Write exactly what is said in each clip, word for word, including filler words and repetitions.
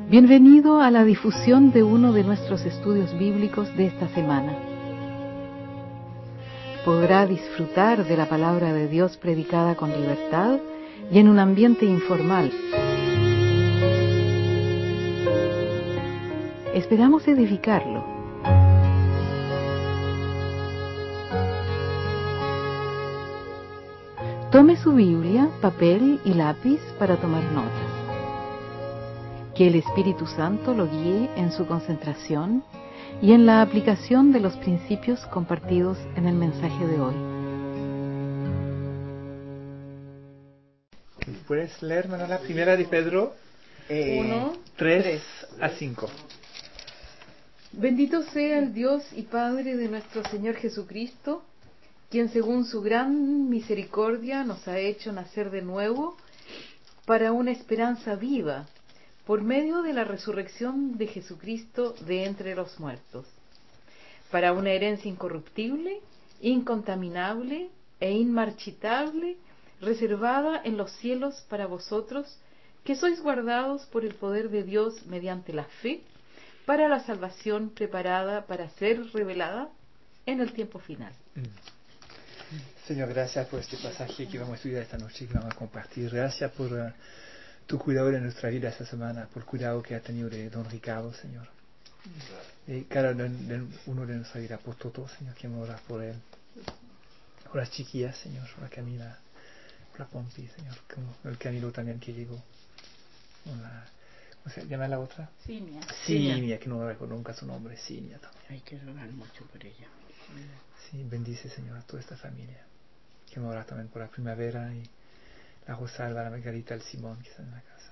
Bienvenido a la difusión de uno de nuestros estudios bíblicos de esta semana. Podrá disfrutar de la palabra de Dios predicada con libertad y en un ambiente informal. Esperamos edificarlo. Tome su Biblia, papel y lápiz para tomar notas. Que el Espíritu Santo lo guíe en su concentración y en la aplicación de los principios compartidos en el mensaje de hoy. ¿Puedes leer, Manuela, primera de Pedro eh, uno, tres a cinco? Bendito sea el Dios y Padre de nuestro Señor Jesucristo, quien según su gran misericordia nos ha hecho nacer de nuevo para una esperanza viva, por medio de la resurrección de Jesucristo de entre los muertos, para una herencia incorruptible, incontaminable e inmarchitable, reservada en los cielos para vosotros, que sois guardados por el poder de Dios mediante la fe, para la salvación preparada para ser revelada en el tiempo final. Señor, gracias por este pasaje que vamos a estudiar esta noche, que vamos a compartir. Gracias por uh, tu cuidado de nuestra vida esta semana, por el cuidado que ha tenido de don Ricardo, Señor. Y cada uno de nuestra vida, por todo, Señor, que me orar por él. Por las chiquillas, Señor, por la Camila, por la Pompi, Señor, como el Camilo también que llegó. Una, ¿cómo se llama la otra? Cinia. Cinia, que no recuerdo nunca su nombre, Cinia también. Hay que rogar mucho por ella. Sí, bendice, Señor, a toda esta familia. Que me orar también por la Primavera y la Rosalba, la Margarita, el Simón que están en la casa.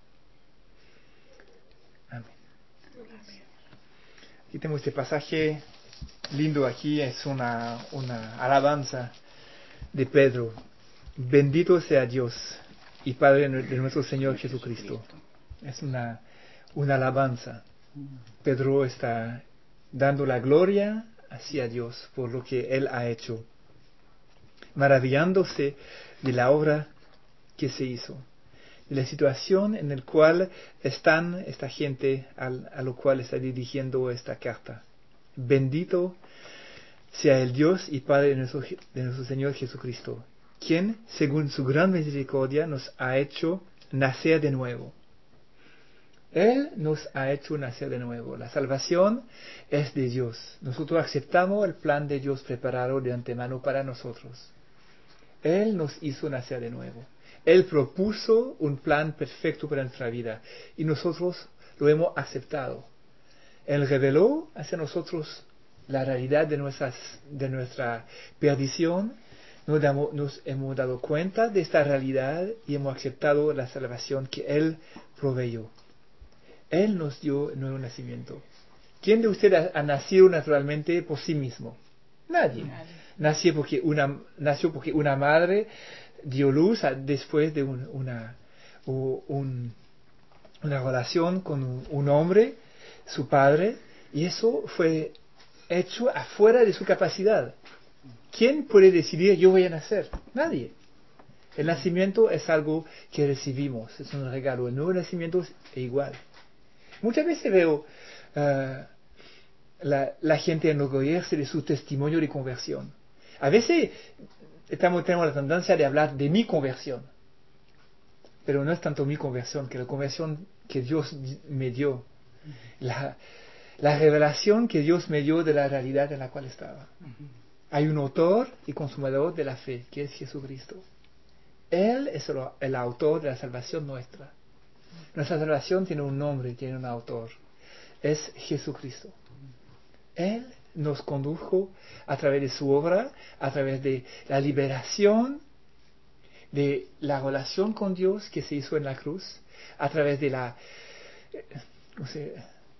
Amén. Amén. Aquí tenemos este pasaje lindo. Aquí es una, una alabanza de Pedro. Bendito sea Dios y Padre de nuestro Señor Jesucristo. Es una, una alabanza. Pedro está dando la gloria hacia Dios por lo que Él ha hecho, maravillándose de la obra que se hizo, de la situación en la cual están esta gente al, a lo cual está dirigiendo esta carta. Bendito sea el Dios y Padre de nuestro, de nuestro Señor Jesucristo, quien, según su gran misericordia, nos ha hecho nacer de nuevo. Él nos ha hecho nacer de nuevo. La salvación es de Dios. Nosotros aceptamos el plan de Dios preparado de antemano para nosotros. Él nos hizo nacer de nuevo. Él propuso un plan perfecto para nuestra vida y nosotros lo hemos aceptado. Él reveló hacia nosotros la realidad de, nuestras, de nuestra perdición. Nos, damos, nos hemos dado cuenta de esta realidad y hemos aceptado la salvación que Él proveyó. Él nos dio el nuevo nacimiento. ¿Quién de ustedes ha, ha nacido naturalmente por sí mismo? Nadie. Nadie. Nació porque una, nació porque una madre dio luz a, después de un, una, un, una relación con un, un hombre, su padre, y eso fue hecho afuera de su capacidad. ¿Quién puede decidir yo voy a nacer? Nadie. El nacimiento es algo que recibimos, es un regalo. El nuevo nacimiento es igual. Muchas veces veo uh, la, la gente enorgullecerse de su testimonio de conversión. A veces estamos, tenemos la tendencia de hablar de mi conversión, pero no es tanto mi conversión, que la conversión que Dios me dio, la, la revelación que Dios me dio de la realidad en la cual estaba. Hay un autor y consumador de la fe, que es Jesucristo. Él es el, el autor de la salvación nuestra. Nuestra salvación tiene un nombre, tiene un autor. Es Jesucristo. Él nos condujo a través de su obra, a través de la liberación, de la relación con Dios que se hizo en la cruz, a través de la, no sé,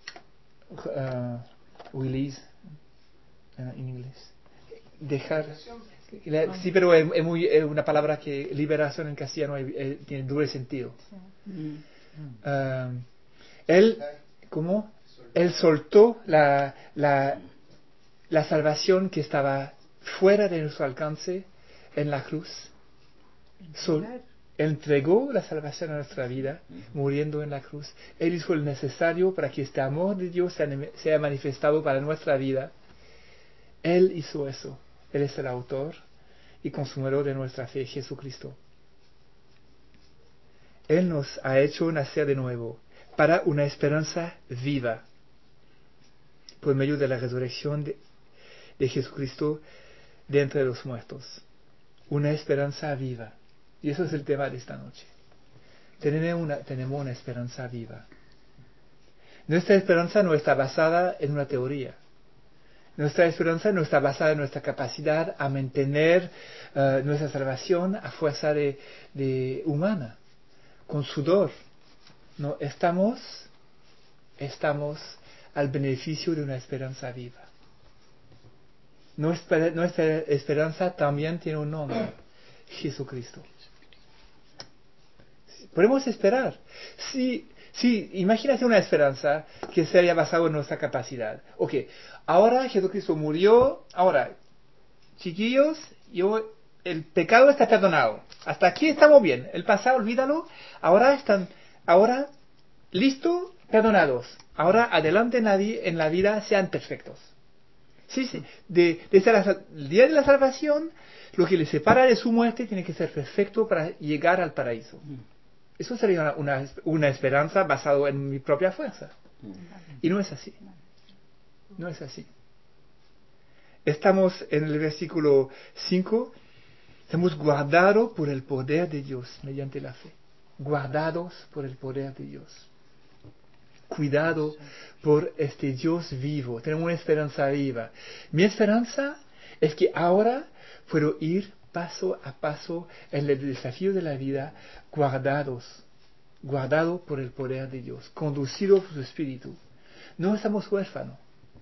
uh, release uh, en inglés, dejar, la, sí, pero es, es, muy, es una palabra que liberación en castellano es, es, tiene doble sentido. Sí. Uh, él, ¿cómo? Él soltó la, la, la salvación que estaba fuera de nuestro alcance en la cruz. Sol, Él entregó la salvación a nuestra vida, muriendo en la cruz. Él hizo el necesario para que este amor de Dios sea, sea manifestado para nuestra vida. Él hizo eso. Él es el autor y consumador de nuestra fe, Jesucristo. Él nos ha hecho nacer de nuevo para una esperanza viva, por medio de la resurrección de, de Jesucristo de entre los muertos. Una esperanza viva. Y eso es el tema de esta noche. Tenemos una, tenemos una esperanza viva. Nuestra esperanza no está basada en una teoría. Nuestra esperanza no está basada en nuestra capacidad a mantener uh, nuestra salvación a fuerza de, de humana, con sudor. No, estamos, estamos al beneficio de una esperanza viva. Nuestra, nuestra esperanza también tiene un nombre, Jesucristo. Podemos esperar. Si, si, imagínate una esperanza que se haya basado en nuestra capacidad. Ok, ahora Jesucristo murió, ahora, chiquillos, yo, el pecado está perdonado. Hasta aquí estamos bien. El pasado, olvídalo. Ahora están, ahora, listo, perdonados. Ahora, adelante en la, en la vida, sean perfectos. Sí, sí. De, desde la, el día de la salvación, lo que les separa de su muerte tiene que ser perfecto para llegar al paraíso. Eso sería una, una, una esperanza basada en mi propia fuerza. Y no es así. No es así. Estamos en el versículo cinco. Estamos guardados por el poder de Dios mediante la fe. Guardados por el poder de Dios. Cuidado por este Dios vivo. Tenemos una esperanza viva. Mi esperanza es que ahora puedo ir paso a paso en el desafío de la vida, guardados, guardados por el poder de Dios, conducidos por su Espíritu. No estamos huérfanos.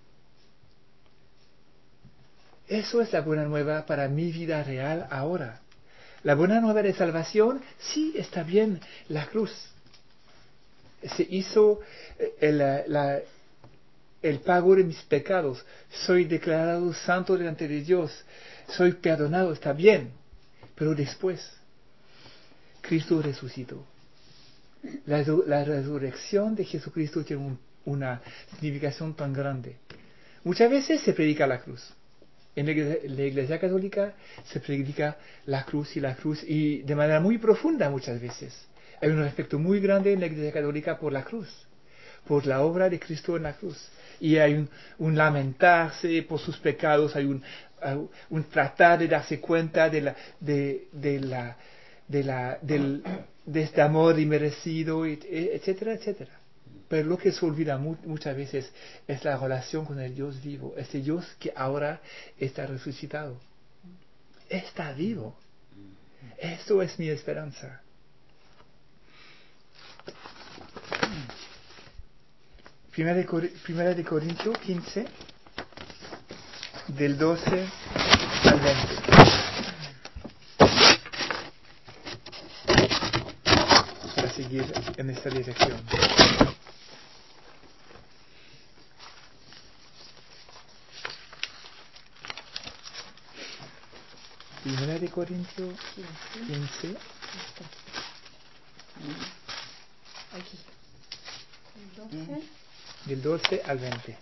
Eso es la buena nueva para mi vida real ahora. La buena nueva de salvación, sí, está bien, la cruz. Se hizo el, la, el pago de mis pecados. Soy declarado santo delante de Dios. Soy perdonado, está bien. Pero después, Cristo resucitó. La, la resurrección de Jesucristo tiene un, una significación tan grande. Muchas veces se predica la cruz. En la iglesia, la iglesia católica se predica la cruz y la cruz, y de manera muy profunda muchas veces. Hay un respeto muy grande en la iglesia católica por la cruz, por la obra de Cristo en la cruz. Y hay un, un lamentarse por sus pecados, hay un, uh, un tratar de darse cuenta de la, de, de la, de la, del, de este amor inmerecido, etcétera, etcétera. Pero lo que se olvida mu muchas veces es la relación con el Dios vivo, este Dios que ahora está resucitado. Está vivo. Esto es mi esperanza. Primera de, Cor Primera de Corintios quince, del doce al veinte. Para seguir en esta dirección. Primera de Corintios quince. Aquí. doce. Del doce al veinte.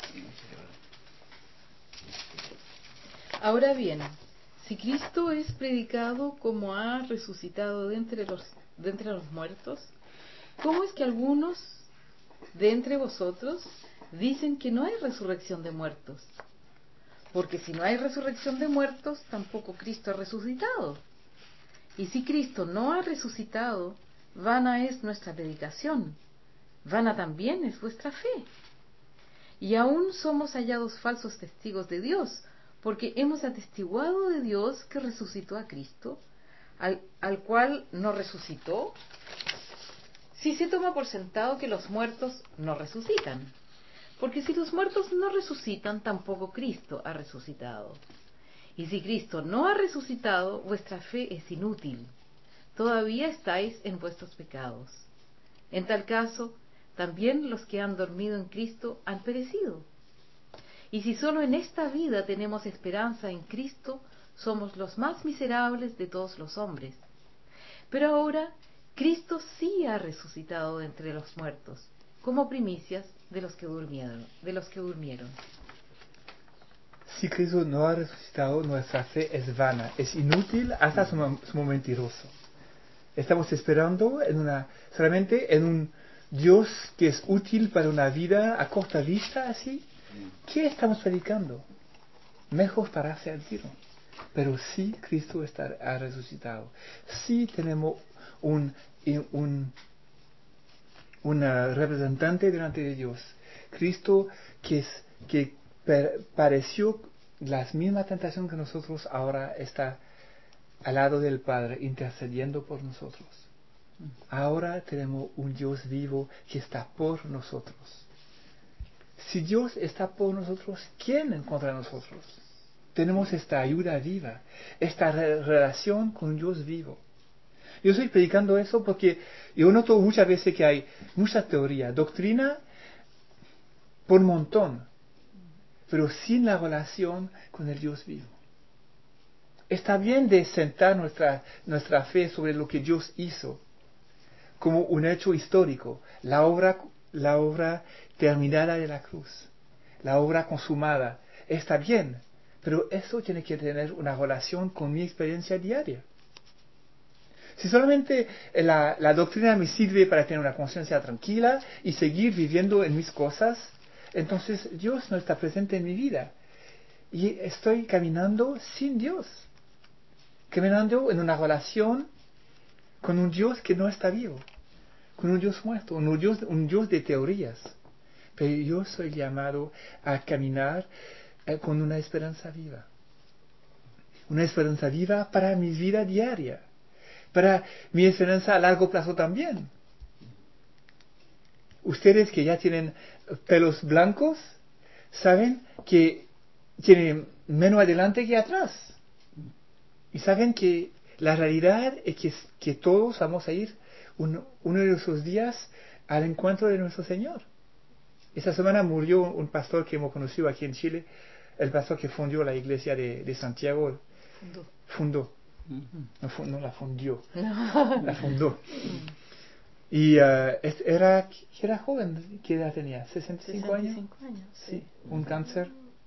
Ahora bien, si Cristo es predicado como ha resucitado de entre los, de entre los muertos, ¿cómo es que algunos de entre vosotros dicen que no hay resurrección de muertos? Porque si no hay resurrección de muertos, tampoco Cristo ha resucitado. Y si Cristo no ha resucitado, vana es nuestra predicación, vana también es vuestra fe. Y aún somos hallados falsos testigos de Dios, porque hemos atestiguado de Dios que resucitó a Cristo, al, al cual no resucitó, si se toma por sentado que los muertos no resucitan. Porque si los muertos no resucitan, tampoco Cristo ha resucitado. Y si Cristo no ha resucitado, vuestra fe es inútil. Todavía estáis en vuestros pecados. En tal caso, también los que han dormido en Cristo han perecido. Y si solo en esta vida tenemos esperanza en Cristo, somos los más miserables de todos los hombres. Pero ahora Cristo sí ha resucitado de entre los muertos, como primicias de los que durmieron, de los que durmieron. Si Cristo no ha resucitado, nuestra fe es vana, es inútil, hasta somos mentiroso. Estamos esperando en una, solamente en un Dios que es útil para una vida a corta vista, así. ¿Qué estamos predicando? Mejor pararse al tiro. Pero sí, Cristo está, ha resucitado. Sí tenemos un, un una representante delante de Dios. Cristo que, es, que per, pareció las mismas tentaciones que nosotros, ahora está al lado del Padre intercediendo por nosotros. Ahora tenemos un Dios vivo que está por nosotros. Si Dios está por nosotros, ¿quién en contra de nosotros? Tenemos esta ayuda viva, esta re- relación con Dios vivo. Yo estoy predicando eso porque yo noto muchas veces que hay mucha teoría, doctrina por un montón, pero sin la relación con el Dios vivo. Está bien de sentar nuestra, nuestra fe sobre lo que Dios hizo como un hecho histórico, la obra, la obra terminada de la cruz, la obra consumada. Está bien, pero eso tiene que tener una relación con mi experiencia diaria. Si solamente la, la doctrina me sirve para tener una conciencia tranquila y seguir viviendo en mis cosas, entonces Dios no está presente en mi vida. Y estoy caminando sin Dios. Caminando en una relación con un Dios que no está vivo. Con un Dios muerto, un Dios, un Dios de teorías. Pero yo soy llamado a caminar eh, con una esperanza viva. Una esperanza viva para mi vida diaria. Para mi esperanza a largo plazo también. Ustedes que ya tienen pelos blancos, saben que tienen menos adelante que atrás. Y saben que la realidad es que, que todos vamos a ir un, uno de esos días al encuentro de nuestro Señor. Esta semana murió un pastor que hemos conocido aquí en Chile, el pastor que fundó la iglesia de, de Santiago. Fundó. Fundó. No, fund, no la fundió, no. La fundó. Y uh, era, era joven, ¿qué edad tenía? ¿sesenta y cinco años? sesenta y cinco años, sí. Sí, un cáncer.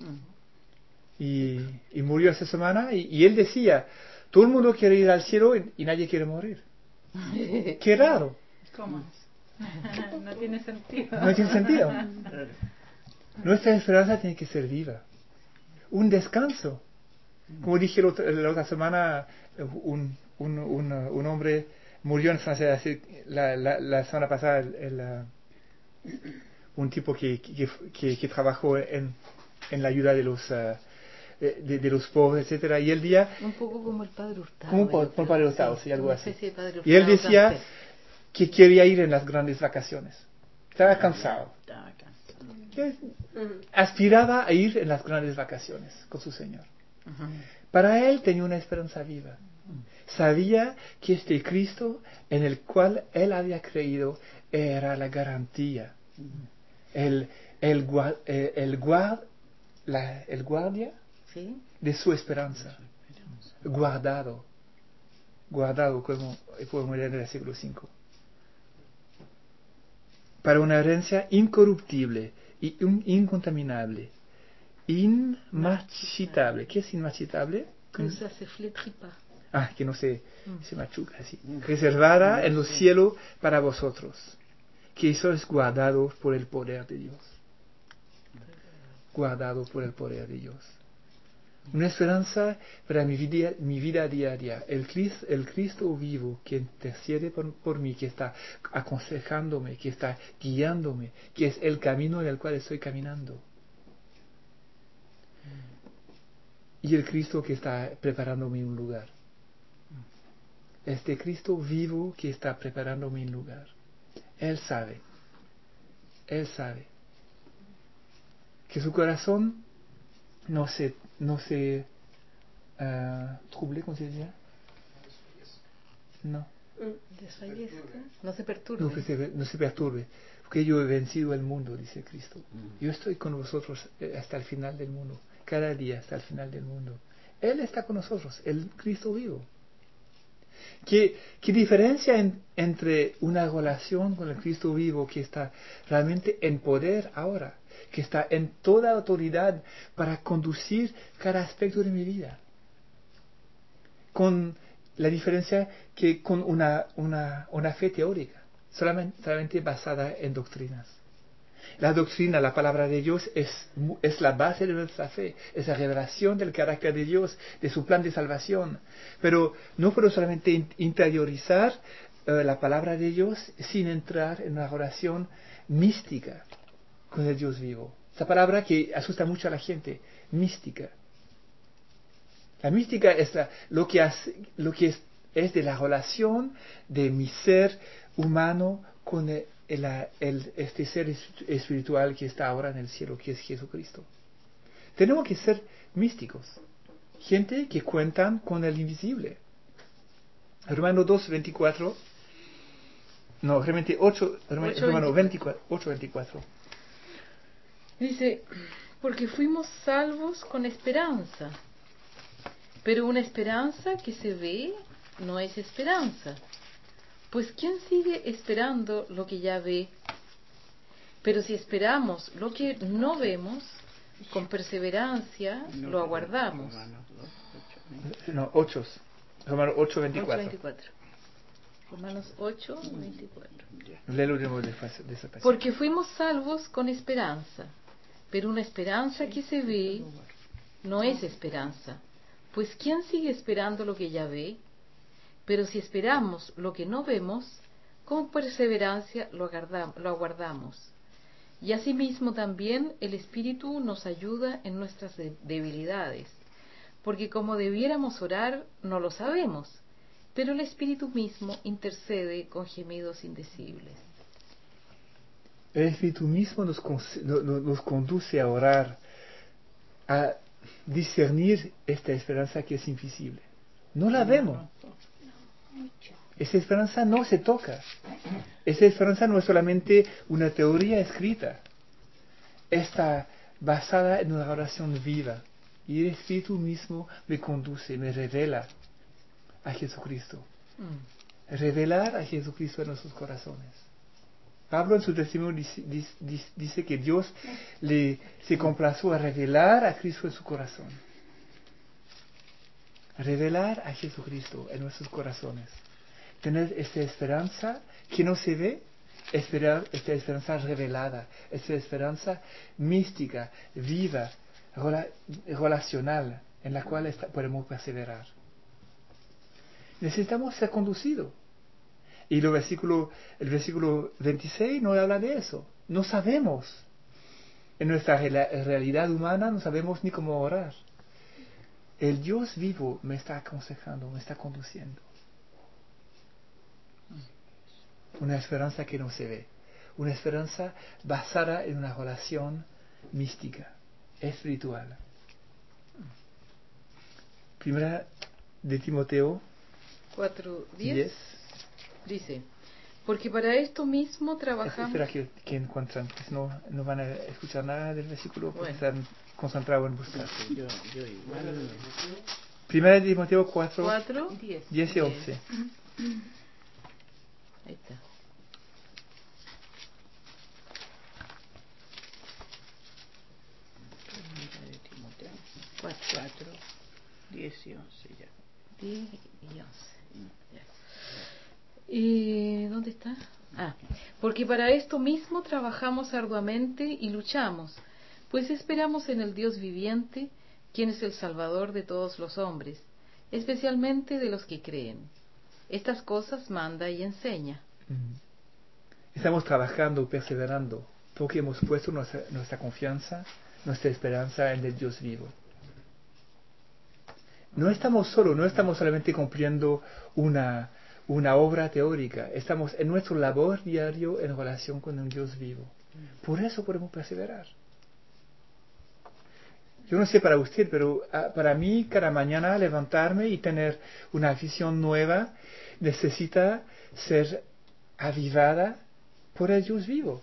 Y, y murió esa semana y, y él decía, todo el mundo quiere ir al cielo y, y nadie quiere morir. Qué raro. ¿Cómo es? No tiene sentido. No tiene sentido. Nuestra esperanza tiene que ser viva. Un descanso. Como dije la otra, la otra semana, un, un, un, un hombre murió en Francia la, la, la semana pasada, el, el, uh, un tipo que, que, que, que trabajó en, en la ayuda de los uh, de, de los pobres, etcétera. Y el día un poco como el Padre Hurtado. Como por, por Padre Hurtado, sí, sí, algo así. Padre y él decía francés. que quería ir en las grandes vacaciones. Estaba cansado. Estaba cansado. Aspiraba a ir en las grandes vacaciones con su Señor. Uh-huh. Para él tenía una esperanza viva. Sabía que este Cristo en el cual él había creído era la garantía, el, el, el, el, guard, la, el guardia ¿Sí? de su esperanza, guardado, guardado como podemos leer en el siglo cinco, para una herencia incorruptible y incontaminable, inmarchitable. ¿Qué es inmarchitable? Que ça se flétrit pas. Ah, que no se, mm. se machuca así. Mm. Reservada mm. en los cielos para vosotros, que sois guardados por el poder de Dios. Guardados por el poder de Dios. Una esperanza para mi vida, mi vida diaria. El Cristo, el Cristo vivo que intercede por, por mí, que está aconsejándome, que está guiándome, que es el camino en el cual estoy caminando. Y el Cristo que está preparándome un lugar. Este Cristo vivo que está preparándome un lugar. Él sabe. Él sabe. Que su corazón no se, no se uh, trouble, ¿cómo se dice? No. Desfallezca. No se perturbe. No, que se, no se perturbe. Porque yo he vencido el mundo, dice Cristo. Yo estoy con vosotros hasta el final del mundo. Cada día hasta el final del mundo. Él está con nosotros, el Cristo vivo. ¿Qué, qué diferencia en, entre una relación con el Cristo vivo que está realmente en poder ahora, que está en toda autoridad para conducir cada aspecto de mi vida? Con la diferencia que con una, una, una fe teórica, solamente, solamente basada en doctrinas. La doctrina, la palabra de Dios, es, es la base de nuestra fe, es la revelación del carácter de Dios, de su plan de salvación. Pero no puedo solamente in- interiorizar uh, la palabra de Dios sin entrar en una relación mística con el Dios vivo. Esa palabra que asusta mucho a la gente, mística. La mística es la, lo que, hace, lo que es, es de la relación de mi ser humano con el, el, el, este ser espiritual que está ahora en el cielo, que es Jesucristo. Tenemos que ser místicos, gente que cuentan con el invisible. Romano dos, veinticuatro, no, realmente ocho, Romano veinticuatro, ocho, veinticuatro. Dice, porque fuimos salvos con esperanza, pero una esperanza que se ve no es esperanza. Pues ¿quién sigue esperando lo que ya ve? Pero si esperamos lo que no vemos, con perseverancia lo aguardamos. No, ocho. Romanos ocho, veinticuatro. Romanos ocho, veinticuatro. Léelo de nuevo de esa página. Porque fuimos salvos con esperanza, pero una esperanza que se ve no es esperanza. Pues ¿quién sigue esperando lo que ya ve? Pero si esperamos lo que no vemos, con perseverancia lo aguardamos. Y asimismo también el Espíritu nos ayuda en nuestras debilidades, porque como debiéramos orar, no lo sabemos, pero el Espíritu mismo intercede con gemidos indecibles. El Espíritu mismo nos, nos conduce a orar, a discernir esta esperanza que es invisible. No la vemos. Esa esperanza no se toca. Esa esperanza no es solamente una teoría escrita. Está basada en una oración viva. Y el Espíritu mismo me conduce, me revela a Jesucristo. Mm. Revelar a Jesucristo en nuestros corazones. Pablo en su testimonio dice, dice, dice que Dios le, se complació a revelar a Cristo en su corazón. Revelar a Jesucristo en nuestros corazones. Tener esta esperanza que no se ve, esperar esta esperanza revelada, esta esperanza mística, viva, rela, relacional, en la cual está, podemos perseverar. Necesitamos ser conducidos. Y el versículo, el versículo veintiséis no habla de eso. No sabemos. En nuestra realidad humana no sabemos ni cómo orar. El Dios vivo me está aconsejando, me está conduciendo. Una esperanza que no se ve. Una esperanza basada en una relación mística, espiritual. Primera de Timoteo cuatro diez dice, porque para esto mismo trabajamos... Espera que, que encuentran, porque no, no van a escuchar nada del versículo porque bueno. Están concentrados en buscar. Yo, yo igual... Primera de Timoteo cuatro, diez y once. Ahí está. Primera de Timoteo cuatro, diez y once ya. diez y once. Ya. ¿Y dónde está? Ah, porque para esto mismo trabajamos arduamente y luchamos, pues esperamos en el Dios viviente, quien es el Salvador de todos los hombres, especialmente de los que creen. Estas cosas manda y enseña. Estamos trabajando, perseverando, porque hemos puesto nuestra, nuestra confianza, nuestra esperanza en el Dios vivo. No estamos solos, no estamos solamente cumpliendo una, una obra teórica, estamos en nuestro labor diario en relación con un Dios vivo. Por eso podemos perseverar. Yo no sé para usted, pero para mí cada mañana levantarme y tener una visión nueva necesita ser avivada por el Dios vivo.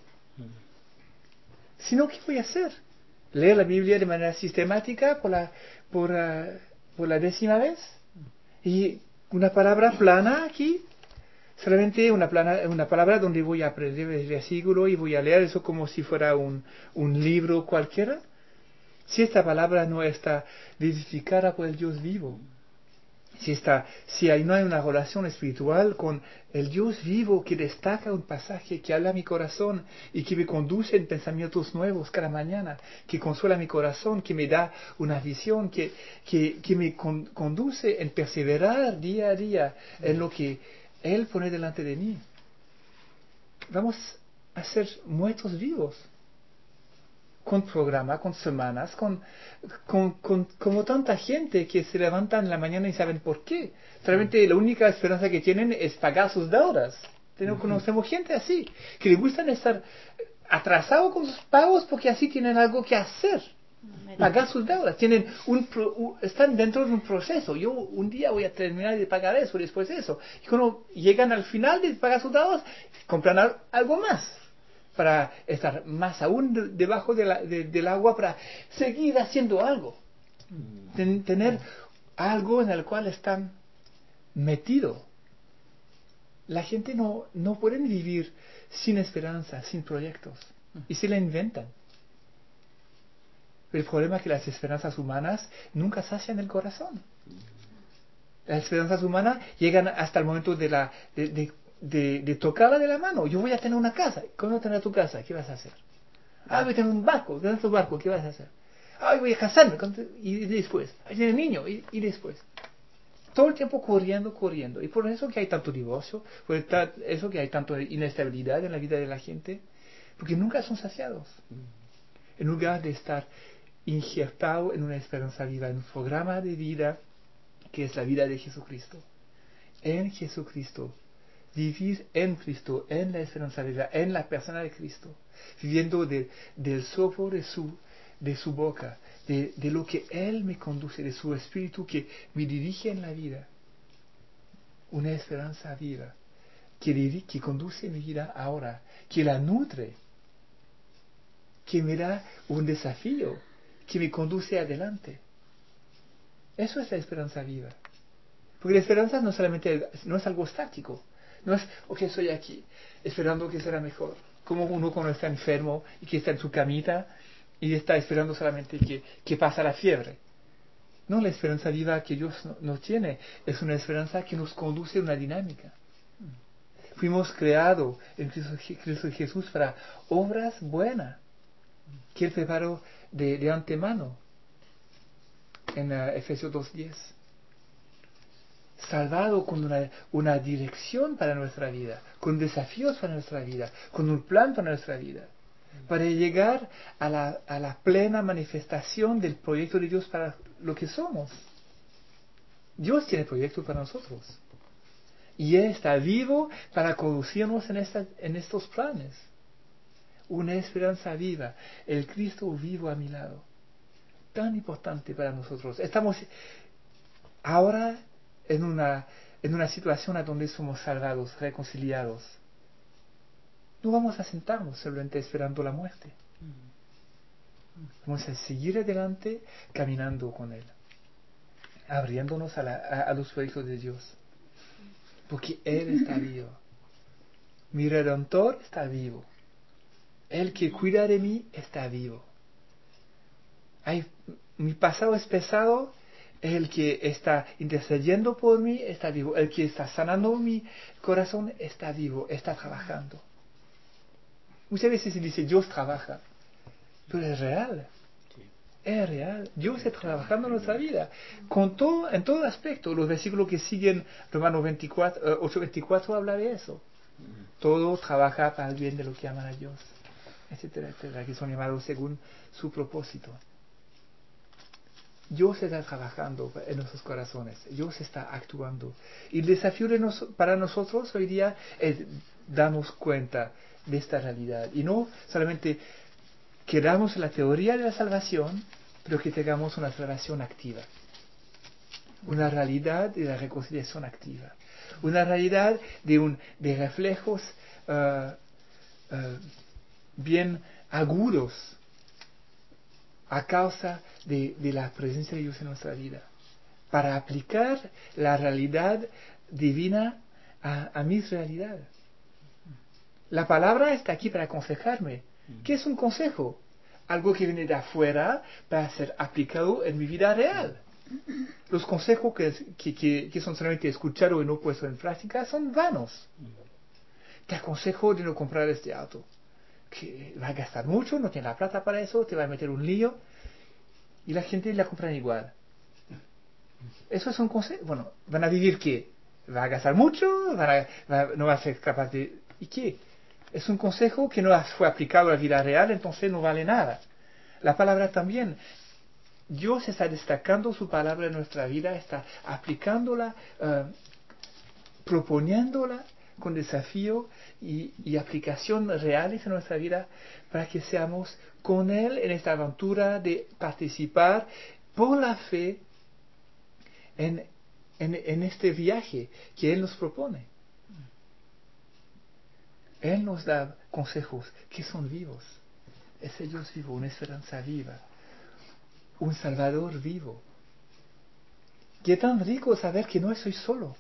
Si no, ¿qué voy a hacer? ¿Leer la Biblia de manera sistemática por la, por, uh, por la décima vez? ¿Y una palabra plana aquí, solamente una, plana, una palabra donde voy a aprender el versículo y voy a leer eso como si fuera un, un libro cualquiera. Si esta palabra no está vivificada por el Dios vivo, si, está, si hay, no hay una relación espiritual con el Dios vivo que destaca un pasaje, que habla a mi corazón y que me conduce en pensamientos nuevos cada mañana, que consuela mi corazón, que me da una visión, que, que, que me con, conduce en perseverar día a día en lo que Él pone delante de mí. Vamos a ser muertos vivos. Con programa, con semanas, con, con, con como tanta gente que se levantan en la mañana y saben por qué. Realmente la única esperanza que tienen es pagar sus deudas. Tenemos, conocemos gente así, que le gustan estar atrasados con sus pagos porque así tienen algo que hacer. Pagar sus deudas. Tienen un, un, están dentro de un proceso. Yo un día voy a terminar de pagar eso, después eso. Y cuando llegan al final de pagar sus deudas, compran algo más, para estar más aún de, debajo de la, de, del agua, para seguir haciendo algo. Ten, tener algo en el cual están metidos. La gente no, no puede vivir sin esperanza, sin proyectos. Y se la inventan. El problema es que las esperanzas humanas nunca sacian el corazón. Las esperanzas humanas llegan hasta el momento de la... De, de, De, de tocarla de la mano. Yo voy a tener una casa. ¿Cómo tener tu casa? ¿Qué vas a hacer? Ah, voy a tener un barco. ¿Tener tu barco? ¿Qué vas a hacer? Ah, voy a casarme. Y después. Voy a tener un niño. Y, y después. Todo el tiempo corriendo, corriendo. Y por eso que hay tanto divorcio. Por eso que hay tanta inestabilidad en la vida de la gente. Porque nunca son saciados. En lugar de estar injertado en una esperanza viva, en un programa de vida que es la vida de Jesucristo. En Jesucristo. Vivir en Cristo, en la esperanza de vida, en la persona de Cristo, viviendo de, del soplo de su, de su boca, de, de lo que Él me conduce, de su espíritu que me dirige en la vida. Una esperanza viva, que, dirige, que conduce mi vida ahora, que la nutre, que me da un desafío, que me conduce adelante. Eso es la esperanza viva. Porque la esperanza no, solamente, no es algo estático. No es, ok, estoy aquí, esperando que será mejor. Como uno cuando está enfermo y que está en su camita y está esperando solamente que, que pasa la fiebre. No, la esperanza viva que Dios nos no tiene es una esperanza que nos conduce a una dinámica. Fuimos creados en Cristo, Cristo Jesús para obras buenas que Él preparó de, de antemano en uh, Efesios dos diez. Salvado con una, una dirección para nuestra vida, con desafíos para nuestra vida, con un plan para nuestra vida, para llegar a la, a la plena manifestación del proyecto de Dios para lo que somos. Dios tiene proyectos para nosotros. Y Él está vivo para conducirnos en, esta, en estos planes. Una esperanza viva, el Cristo vivo a mi lado. Tan importante para nosotros. Estamos ahora en una, en una situación a donde somos salvados, reconciliados. No vamos a sentarnos simplemente esperando la muerte. Vamos a seguir adelante caminando con Él, abriéndonos a, la, a, a los proyectos de Dios. Porque Él está vivo. Mi Redentor está vivo. El que cuida de mí está vivo. Hay, mi pasado es pesado. El que está intercediendo por mí está vivo. El que está sanando mi corazón está vivo, está trabajando. Muchas veces se dice Dios trabaja, pero es real. Sí. Es real. Dios está trabajando en nuestra vida. Con todo, en todo aspecto. Los versículos que siguen, Romanos veinticuatro, ocho veinticuatro, habla de eso. Todo trabaja para el bien de los que aman a Dios, etcétera, etcétera, que son llamados según su propósito. Dios está trabajando en nuestros corazones. Dios está actuando. Y el desafío de nos, para nosotros hoy día es darnos cuenta de esta realidad. Y no solamente quedamos en la teoría de la salvación, pero que tengamos una salvación activa. Una realidad de la reconciliación activa. Una realidad de, un, de reflejos uh, uh, bien agudos a causa de, de la presencia de Dios en nuestra vida. para aplicar la realidad divina a, a mis realidades. La palabra está aquí para aconsejarme. ¿Qué es un consejo? Algo que viene de afuera para ser aplicado en mi vida real. Los consejos que, que, que, que son solamente escuchados y no puestos en práctica son vanos. Te aconsejo de no comprar este auto, que va a gastar mucho, no tiene la plata para eso, te va a meter un lío, y la gente la compra igual. Eso es un consejo. Bueno, ¿van a vivir qué? ¿Va a gastar mucho? ¿Van a, va, ¿No va a ser capaz de...? ¿Y qué? Es un consejo que no fue aplicado a la vida real, entonces no vale nada. La palabra también. Dios está destacando su palabra en nuestra vida, está aplicándola, uh, proponiéndola con desafío y, y aplicación reales en nuestra vida para que seamos con Él en esta aventura de participar por la fe en, en, en este viaje que Él nos propone. Él nos da consejos que son vivos. Ese Dios vivo, una esperanza viva, un Salvador vivo. Qué tan rico saber que no estoy solo.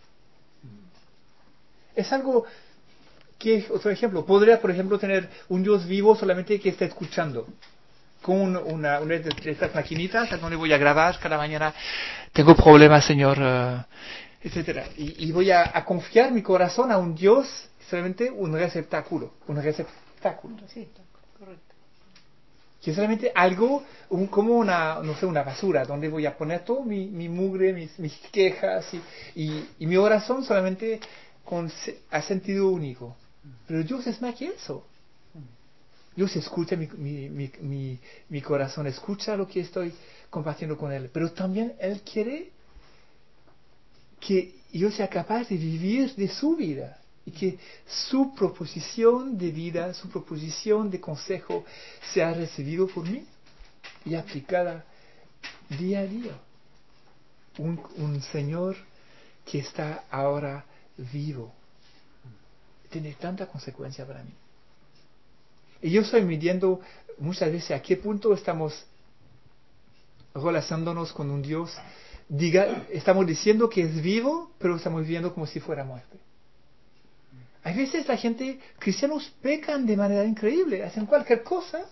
Es algo que, otro ejemplo, podría, por ejemplo, tener un Dios vivo solamente que está escuchando. Con un, una, una de estas maquinitas a donde voy a grabar cada mañana. Tengo problemas, Señor, uh, etcétera. Y, y voy a, a confiar mi corazón a un Dios, solamente un receptáculo. Un receptáculo. Sí, correcto. Que es solamente algo, un, como una, no sé, una basura, donde voy a poner todo mi, mi mugre, mis, mis quejas y, y, y mi oración solamente con a sentido único. Pero Dios es más que eso. Dios escucha mi, mi, mi, mi, mi corazón, escucha lo que estoy compartiendo con Él. Pero también Él quiere que yo sea capaz de vivir de su vida. Y que su proposición de vida, su proposición de consejo sea recibido por mí y aplicada día a día. Un, un Señor que está ahora vivo. Tiene tanta consecuencia para mí. Y yo estoy midiendo muchas veces a qué punto estamos relacionándonos con un Dios. Diga, estamos diciendo que es vivo, pero estamos viviendo como si fuera muerte. Hay veces la gente, cristianos, pecan de manera increíble, hacen cualquier cosa,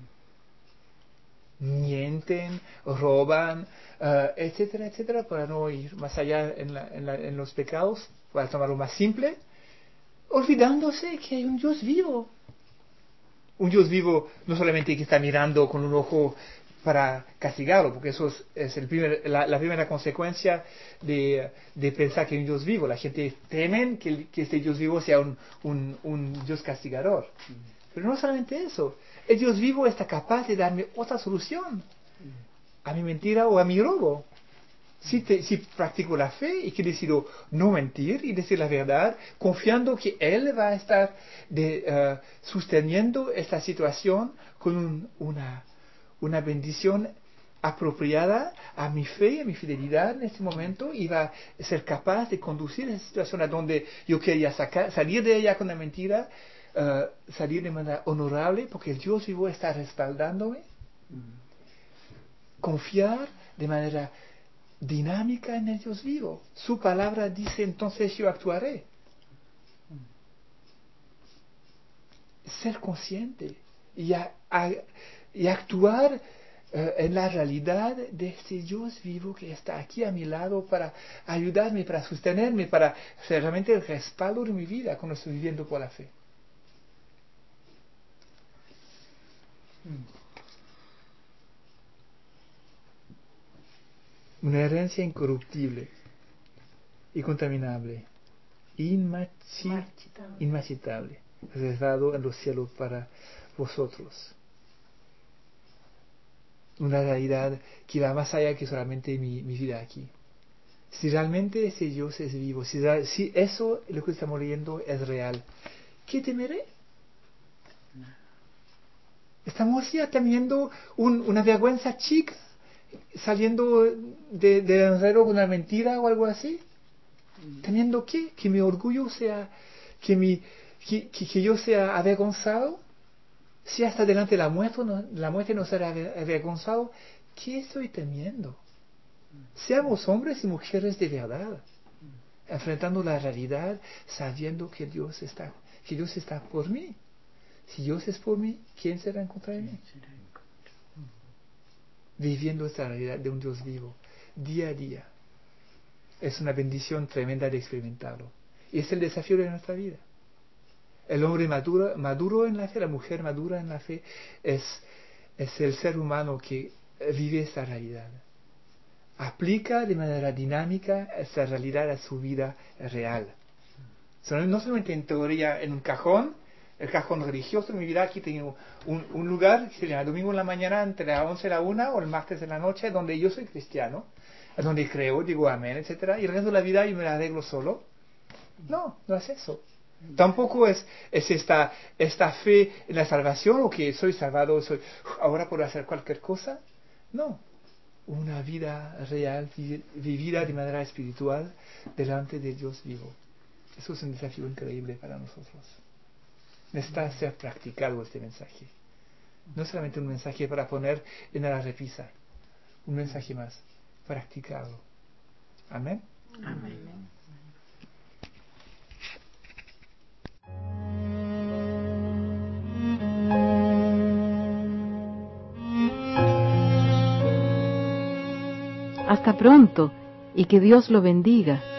mienten, roban, uh, etcétera, etcétera, para no ir más allá en, la, en, la, en los pecados, para tomarlo más simple, olvidándose que hay un Dios vivo. Un Dios vivo no solamente que está mirando con un ojo para castigarlo, porque eso es, es el primer, la, la primera consecuencia de, de pensar que hay un Dios vivo. La gente teme que, que este Dios vivo sea un, un, un Dios castigador. Mm. Pero no solamente eso. El Dios vivo está capaz de darme otra solución mm. a mi mentira o a mi robo. Si, te, si practico la fe y que decido no mentir y decir la verdad, confiando que Él va a estar de, uh, sosteniendo esta situación con un, una, una bendición apropiada a mi fe y a mi fidelidad en este momento, y va a ser capaz de conducir esa situación a donde yo quería sacar, salir de ella con la mentira, uh, salir de manera honorable, porque el Dios vivo está respaldándome. Mm. Confiar de manera dinámica en el Dios vivo. Su palabra dice, entonces yo actuaré. Ser consciente y, a, a, y actuar uh, en la realidad de este Dios vivo que está aquí a mi lado para ayudarme, para sostenerme, para ser realmente el respaldo de mi vida cuando estoy viviendo por la fe. Mm. Una herencia incorruptible y contaminable, inmachi- inmarchitable, reservado en los cielos para vosotros. Una realidad que va más allá que solamente mi, mi vida aquí. Si realmente ese Dios es vivo, si, si eso, lo que estamos leyendo, es real, ¿qué temeré? Estamos ya temiendo un, una vergüenza chica, saliendo de, de enredo con una mentira o algo así. ¿Temiendo qué? Que mi orgullo sea, que, mi, que, que, que yo sea avergonzado. Si hasta delante de la muerte no, la muerte no será avergonzado, ¿qué estoy temiendo? Seamos hombres y mujeres de verdad, enfrentando la realidad, sabiendo que Dios está, que Dios está por mí. Si Dios es por mí, ¿quién será en contra de mí? Viviendo esta realidad de un Dios vivo, día a día. Es una bendición tremenda de experimentarlo. Y es el desafío de nuestra vida. El hombre maduro, maduro en la fe, la mujer madura en la fe, es, es el ser humano que vive esta realidad. Aplica de manera dinámica esta realidad a su vida real. No solamente en teoría, en un cajón, el cajón religioso de mi vida, aquí tengo un, un lugar que se llama domingo en la mañana entre las once y la una o el martes en la noche, donde yo soy cristiano, donde creo, digo amén, etcétera, y el resto de la vida yo me la arreglo solo. No, no es eso. Tampoco es, es esta, esta fe en la salvación, o que soy salvado, soy, ahora puedo hacer cualquier cosa. No. Una vida real, vivida de manera espiritual delante de Dios vivo. Eso es un desafío increíble para nosotros. Necesita ser practicado este mensaje. No solamente un mensaje para poner en la repisa, un mensaje más, practicado. Amén. Amén. Hasta pronto y que Dios lo bendiga.